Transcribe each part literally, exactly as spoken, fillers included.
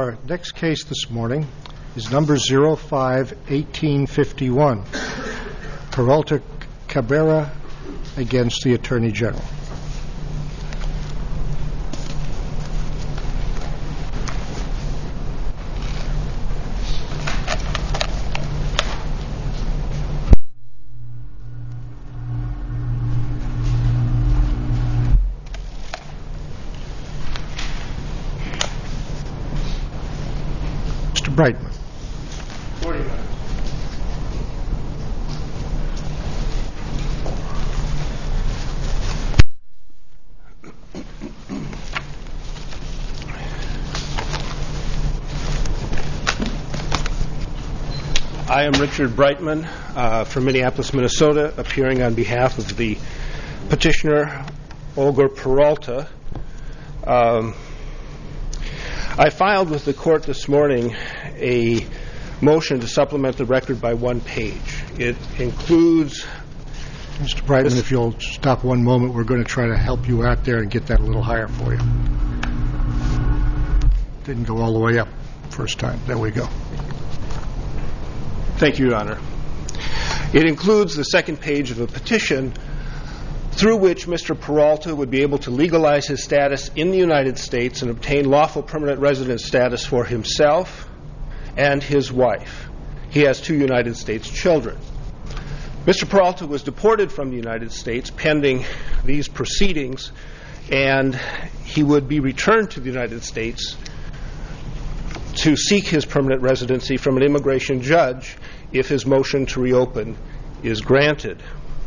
Our next case this morning is number zero five eighteen fifty-one, Peralta Cabrera against the Attorney General. Mister Brightman. Morning, Your Honor. I am Richard Brightman uh, from Minneapolis, Minnesota, appearing on behalf of the petitioner, Olga Peralta. Um, I filed with the court this morning a motion to supplement the record by one page. It includes... Mister Brightman, if you'll stop one moment, we're going to try to help you out there and get that a little higher for you. Didn't go all the way up first time. There we go. Thank you, Your Honor. It includes the second page of a petition through which Mister Peralta would be able to legalize his status in the United States and obtain lawful permanent resident status for himself and his wife. He has two United States children. Mister Peralta was deported from the United States pending these proceedings, and he would be returned to the United States to seek his permanent residency from an immigration judge if his motion to reopen is granted.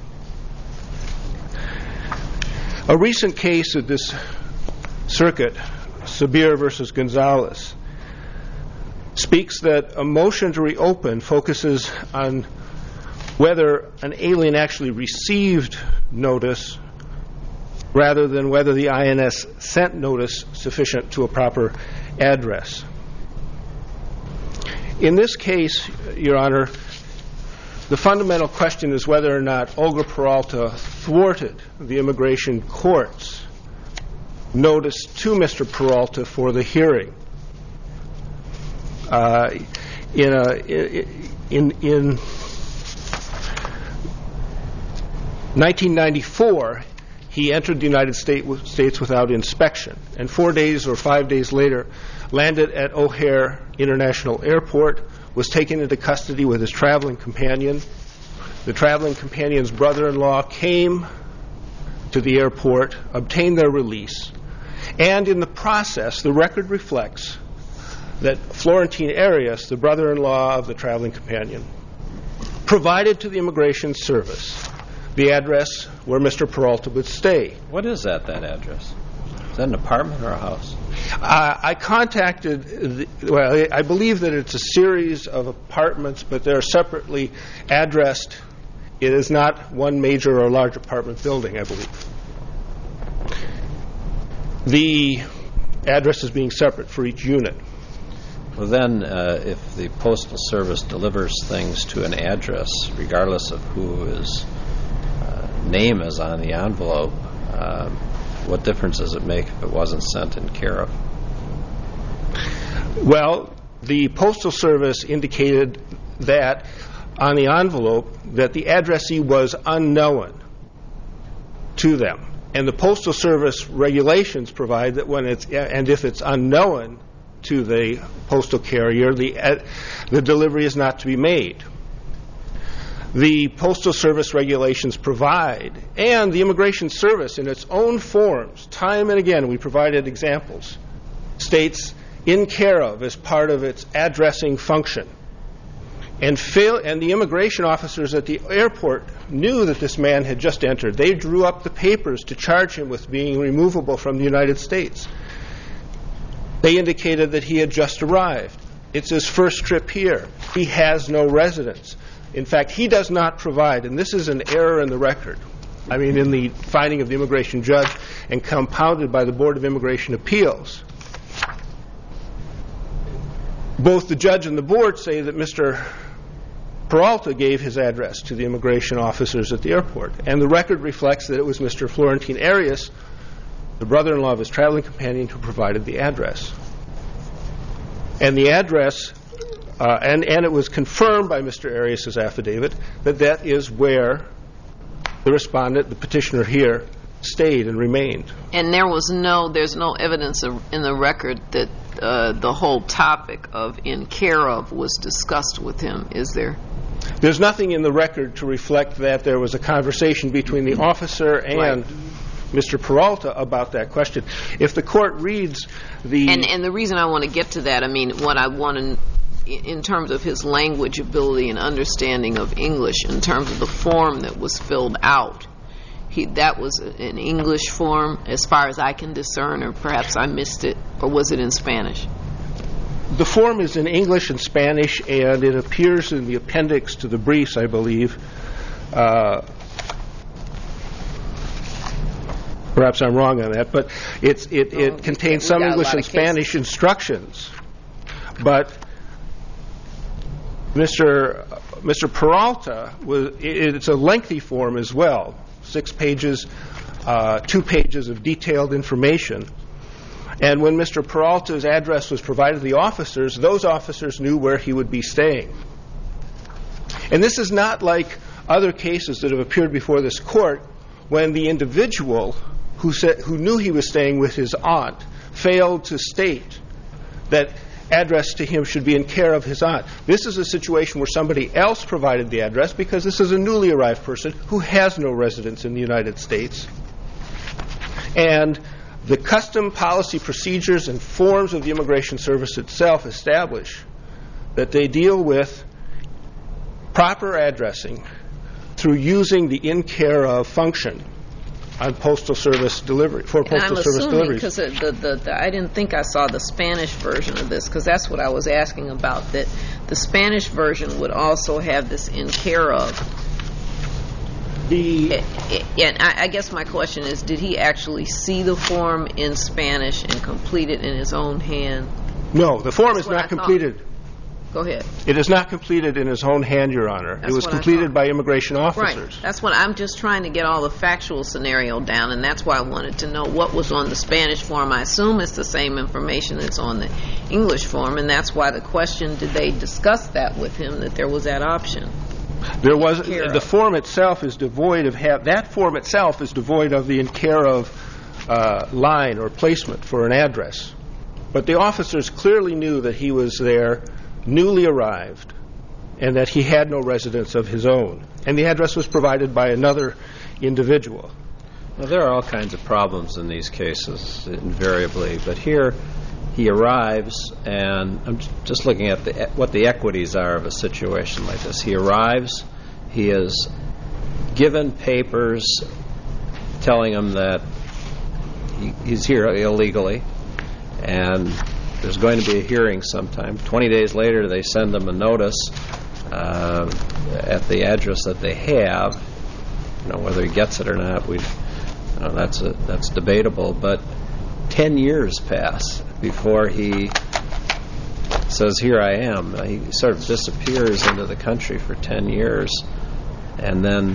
A recent case of this circuit, Sabir versus Gonzalez, speaks that a motion to reopen focuses on whether an alien actually received notice rather than whether the I N S sent notice sufficient to a proper address. In this case, Your Honor, the fundamental question is whether or not Olga Peralta thwarted the immigration court's notice to Mister Peralta for the hearing. Uh, in, a, in, in nineteen ninety-four, he entered the United States without inspection, and four days or five days later landed at O'Hare International Airport, was taken into custody with his traveling companion. The traveling companion's brother-in-law came to the airport, obtained their release, and in the process, the record reflects that Florentine Arias, the brother-in-law of the traveling companion, provided to the Immigration Service the address where Mister Peralta would stay. What is that, that address? Is that an apartment or a house? Uh, I contacted, the, well, I believe that it's a series of apartments, but they're separately addressed. It is not one major or large apartment building, I believe. The address is being separate for each unit. Well, then, uh, if the Postal Service delivers things to an address, regardless of who his uh, name is on the envelope, uh, what difference does it make if it wasn't sent in care of? Well, the Postal Service indicated that on the envelope that the addressee was unknown to them. And the Postal Service regulations provide that when it's, and if it's unknown to the postal carrier, the, uh, the delivery is not to be made. The Postal Service regulations provide, and the Immigration Service in its own forms, time and again, we provided examples, states in care of as part of its addressing function. And, fail, and the immigration officers at the airport knew that this man had just entered. They drew up the papers to charge him with being removable from the United States. They indicated that he had just arrived. It's his first trip here. He has no residence. In fact, he does not provide, and this is an error in the record, I mean in the finding of the immigration judge and compounded by the Board of Immigration Appeals. Both the judge and the board say that Mister Peralta gave his address to the immigration officers at the airport, and the record reflects that it was Mister Florentine Arias, the brother-in-law of his traveling companion, who provided the address. And the address, uh, and, and it was confirmed by Mister Arias's affidavit that that is where the respondent, the petitioner here, stayed and remained. And there was no, there's no evidence of, in the record that uh, the whole topic of in care of was discussed with him, is there? There's nothing in the record to reflect that there was a conversation between the officer and right. Mister Peralta about that question. If the court reads the... And, and the reason I want to get to that, I mean, what I want to, in terms of his language ability and understanding of English, in terms of the form that was filled out, he, that was an English form as far as I can discern, or perhaps I missed it, or was it in Spanish? The form is in English and Spanish, and it appears in the appendix to the briefs, I believe. Uh, perhaps I'm wrong on that, but it's, it, it oh, contains some English and Spanish instructions. But Mister Mister Peralta, was, it, it's a lengthy form as well, six pages, uh, two pages of detailed information. And when Mister Peralta's address was provided to the officers, those officers knew where he would be staying. And this is not like other cases that have appeared before this court when the individual who said, who knew he was staying with his aunt failed to state that address to him should be in care of his aunt. This is a situation where somebody else provided the address because this is a newly arrived person who has no residence in the United States. And the custom, policy, procedures, and forms of the Immigration Service itself establish that they deal with proper addressing through using the in care of function on postal service delivery, for postal service deliveries. Because the, the, the, I didn't think I saw the Spanish version of this, because that's what I was asking about, that the Spanish version would also have this in care of. The and I, I guess my question is, did he actually see the form in Spanish and complete it in his own hand? No, the form is not completed. Go ahead. It is not completed in his own hand, Your Honor. It was completed by immigration officers. Right. That's what I'm just trying to get all the factual scenario down, and that's why I wanted to know what was on the Spanish form. I assume it's the same information that's on the English form, and that's why the question, did they discuss that with him, that there was that option? There was the form itself is devoid of ha- that form itself is devoid of the in care of uh, line or placement for an address. But the officers clearly knew that he was there, newly arrived, and that he had no residence of his own. And the address was provided by another individual. Well, there are all kinds of problems in these cases, invariably. But here, he arrives, and I'm just looking at the, what the equities are of a situation like this. He arrives, he is given papers telling him that he, he's here illegally, and there's going to be a hearing sometime. Twenty days later, they send him a notice uh, at the address that they have. You know, whether he gets it or not, we, you know, that's a, that's debatable. But ten years pass before he says, "Here I am." Uh, he sort of disappears into the country for ten years, and then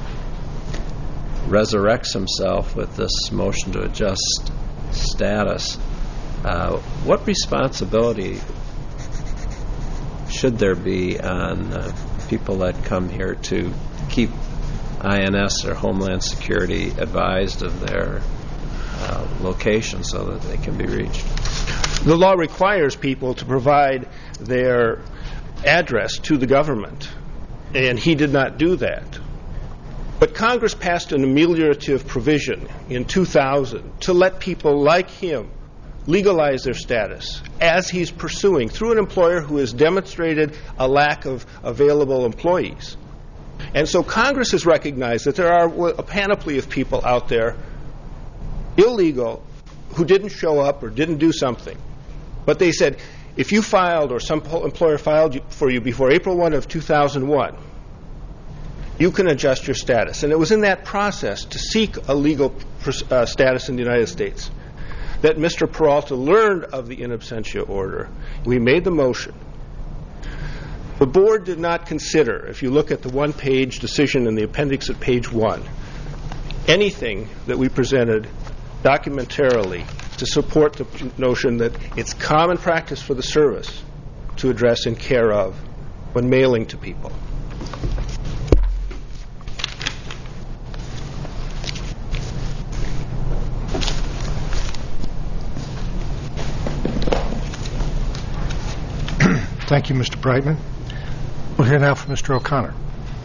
resurrects himself with this motion to adjust status. Uh, what responsibility should there be on uh, people that come here to keep I N S or Homeland Security advised of their uh, location so that they can be reached? The law requires people to provide their address to the government, and he did not do that. But Congress passed an ameliorative provision in two thousand to let people like him legalize their status as he's pursuing through an employer who has demonstrated a lack of available employees. And so Congress has recognized that there are a panoply of people out there, illegal, who didn't show up or didn't do something. But they said, if you filed or some employer filed for you before April first of two thousand one, you can adjust your status. And it was in that process to seek a legal uh, status in the United States that Mister Peralta learned of the in absentia order. We made the motion. The board did not consider, if you look at the one-page decision in the appendix at page one, anything that we presented documentarily to support the notion that it's common practice for the service to address in care of when mailing to people. Thank you, Mister Brightman. We'll hear now from Mister O'Connor.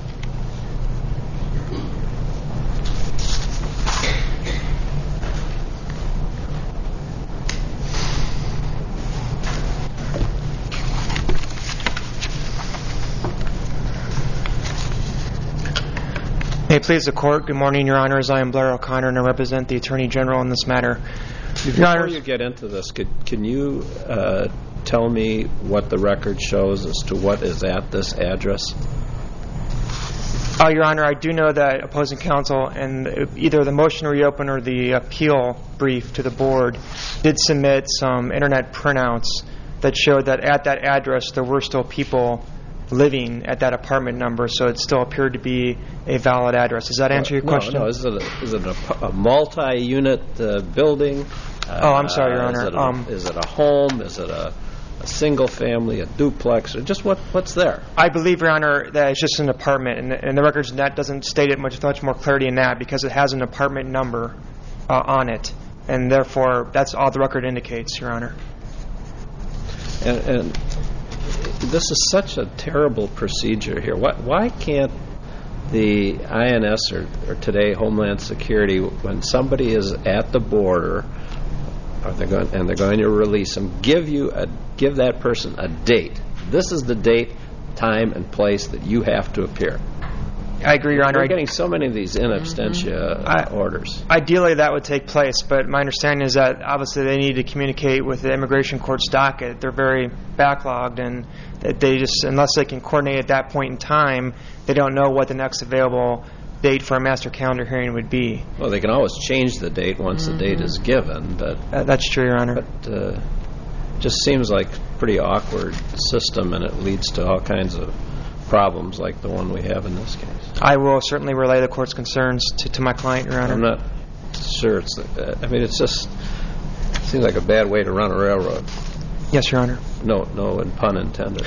May it please the Court. Good morning, Your Honors. I am Blair O'Connor, and I represent the Attorney General in this matter. Before you get into this, could, can you uh, tell me what the record shows as to what is at this address? Uh, Your Honor, I do know that opposing counsel and either the motion to reopen or the appeal brief to the board did submit some internet printouts that showed that at that address there were still people living at that apartment number, so it still appeared to be a valid address. Does that answer your no, question? No, is it a, is it a, a multi-unit uh, building? Oh, I'm sorry, Your Uh, Honor. Is it a, Um, is it a home? Is it a, a single family, a duplex, or just what, what's there? I believe, Your Honor, that it's just an apartment, and, and the records net doesn't state it much much more clarity in that because it has an apartment number uh, on it, and therefore that's all the record indicates, Your Honor. And, and this is such a terrible procedure here. Why, why can't the I N S or, or today Homeland Security, when somebody is at the border, or they're going, and they're going to release them, give you a give that person a date? This is the date, time, and place that you have to appear. I agree, Your Honor. We're getting so many of these in absentia I- orders. Ideally, that would take place, but my understanding is that obviously they need to communicate with the immigration court's docket. They're very backlogged, and that they just, unless they can coordinate at that point in time, they don't know what the next available date for a master calendar hearing would be. Well, they can always change the date once the date is given, but Uh, that's true, Your Honor. but uh, it just seems like a pretty awkward system, and it leads to all kinds of problems like the one we have in this case. I will certainly relay the court's concerns to, to my client, Your Honor. I'm not sure it's. Uh, I mean, it's just it seems like a bad way to run a railroad. Yes, Your Honor. No, no, and pun intended.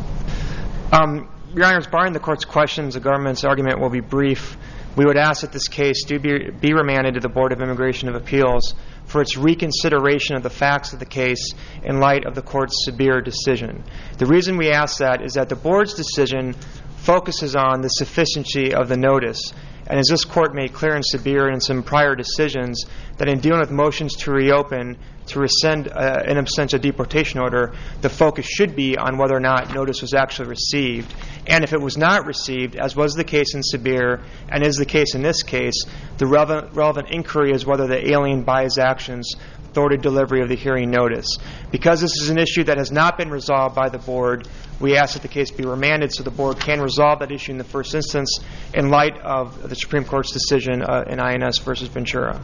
Um, Your Honor, barring the court's questions, the government's argument will be brief. We would ask that this case do be, be remanded to the Board of Immigration of Appeals for its reconsideration of the facts of the case in light of the court's severe decision. The reason we ask that is that the board's decision focuses on the sufficiency of the notice. And as this court made clear in Sabir and in some prior decisions, that in dealing with motions to reopen, to rescind uh, an absentia deportation order, the focus should be on whether or not notice was actually received. And if it was not received, as was the case in Sabir and is the case in this case, the relevant, relevant inquiry is whether the alien by his actions thwarted delivery of the hearing notice. Because this is an issue that has not been resolved by the board, we ask that the case be remanded so the board can resolve that issue in the first instance in light of the Supreme Court's decision uh, in I N S versus Ventura.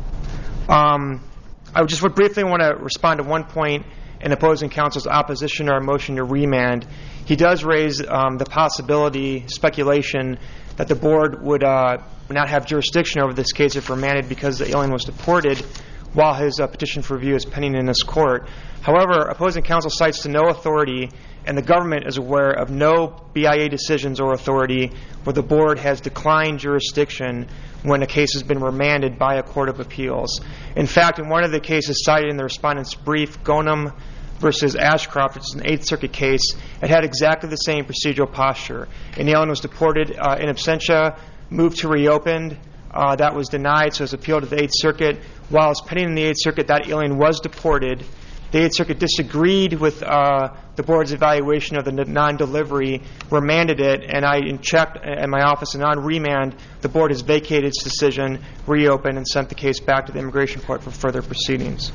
Um, I just would briefly want to respond to one point in opposing counsel's opposition to our motion to remand. He does raise um, the possibility, speculation, that the board would uh, not have jurisdiction over this case if remanded because the alien was deported while his uh, petition for review is pending in this court. However, opposing counsel cites to no authority, and the government is aware of no B I A decisions or authority where the board has declined jurisdiction when a case has been remanded by a court of appeals. In fact, in one of the cases cited in the respondent's brief, Gonum versus Ashcroft, which is an Eighth Circuit case, it had exactly the same procedural posture. An alien was deported uh, in absentia, moved to reopen. Uh, that was denied, so it was appealed to the Eighth Circuit. While it was pending in the Eighth Circuit, that alien was deported. The Eighth Circuit disagreed with uh, the board's evaluation of the non-delivery, remanded it, and I checked at my office, and on remand, the board has vacated its decision, reopened, and sent the case back to the immigration court for further proceedings.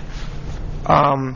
Um,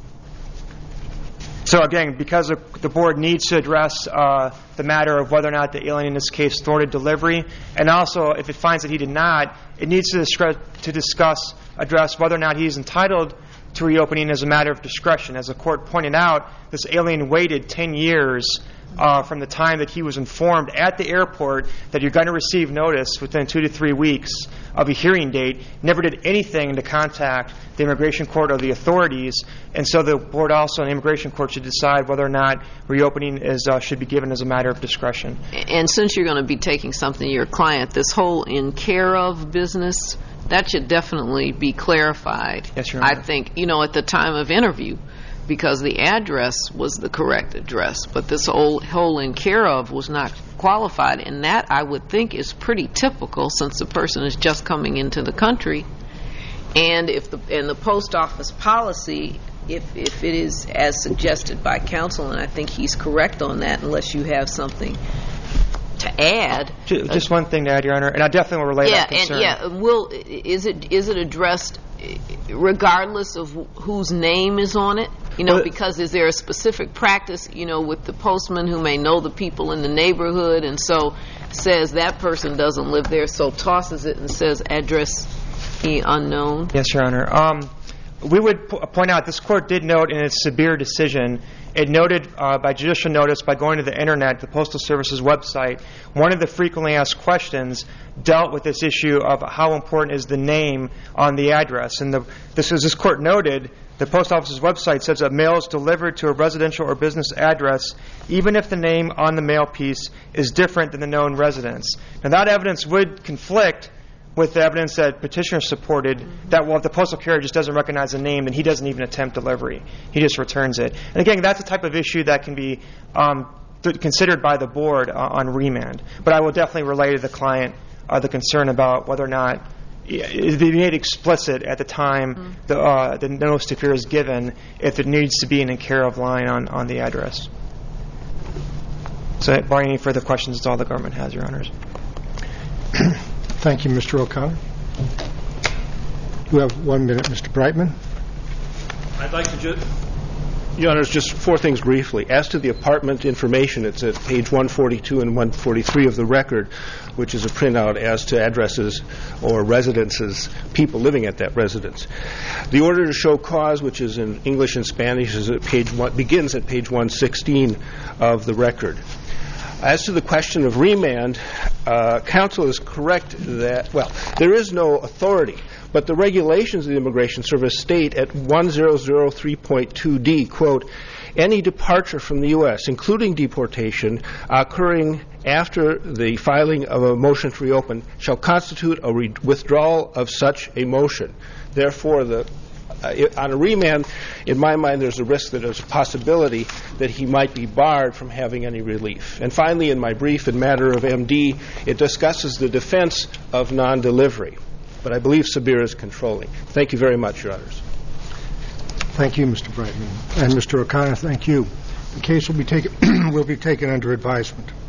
so again, because the board needs to address uh, the matter of whether or not the alien in this case thwarted delivery, and also if it finds that he did not, it needs to discuss, to discuss address whether or not he is entitled to reopening as a matter of discretion. As the court pointed out, this alien waited ten years uh, from the time that he was informed at the airport that you're going to receive notice within two to three weeks of a hearing date, never did anything to contact the immigration court or the authorities, and so the board also and the immigration court should decide whether or not reopening is uh, should be given as a matter of discretion. And since you're going to be taking something to your client, this whole in care of business, that should definitely be clarified. Yes, Your Honor. I think, you know, at the time of interview, because the address was the correct address, but this whole, whole in care of was not qualified, and that I would think is pretty typical since the person is just coming into the country. And if the and the post office policy, if if it is as suggested by counsel, and I think he's correct on that, unless you have something to add. Just one thing to add, Your Honor, and I definitely will relay yeah, that concern. And yeah, will is it is it addressed regardless of whose name is on it? You know, well, because is there a specific practice, you know, with the postman who may know the people in the neighborhood, and so says that person doesn't live there, so tosses it and says address unknown? Yes, Your Honor. Um, we would p- point out this court did note in its Sabir decision, it noted uh, by judicial notice by going to the Internet, the Postal Service's website, one of the frequently asked questions dealt with this issue of how important is the name on the address. And the, this, as this court noted, the Post Office's website says that mail is delivered to a residential or business address even if the name on the mail piece is different than the known residence. Now, that evidence would conflict with the evidence that petitioner supported, that, well, if the postal carrier just doesn't recognize the name, then he doesn't even attempt delivery. He just returns it. And again, that's the type of issue that can be um, th- considered by the board uh, on remand. But I will definitely relay to the client uh, the concern about whether or not it be made explicit at the time mm-hmm. the, uh, the notice to appear is given if it needs to be an in care of line on, on the address. So, barring any further questions, that's all the government has, Your Honors. Thank you, Mister O'Connor. You have one minute, Mister Brightman. I'd like to just, Your Honors, just four things briefly. As to the apartment information, it's at page one forty-two and one forty-three of the record, which is a printout as to addresses or residences, people living at that residence. The order to show cause, which is in English and Spanish, is at page one, begins at page one sixteen of the record. As to the question of remand, uh, counsel is correct that, well, there is no authority, but the regulations of the Immigration Service state at one thousand three point two D, quote, any departure from the U S, including deportation, occurring after the filing of a motion to reopen, shall constitute a re- withdrawal of such a motion. Therefore, the Uh, it, on a remand, in my mind, there's a risk that there's a possibility that he might be barred from having any relief. And finally, in my brief in matter of M D, it discusses the defense of non-delivery. But I believe Sabir is controlling. Thank you very much, Your Honors. Thank you, Mister Brightman. And Mister O'Connor, thank you. The case will be taken will be taken under advisement.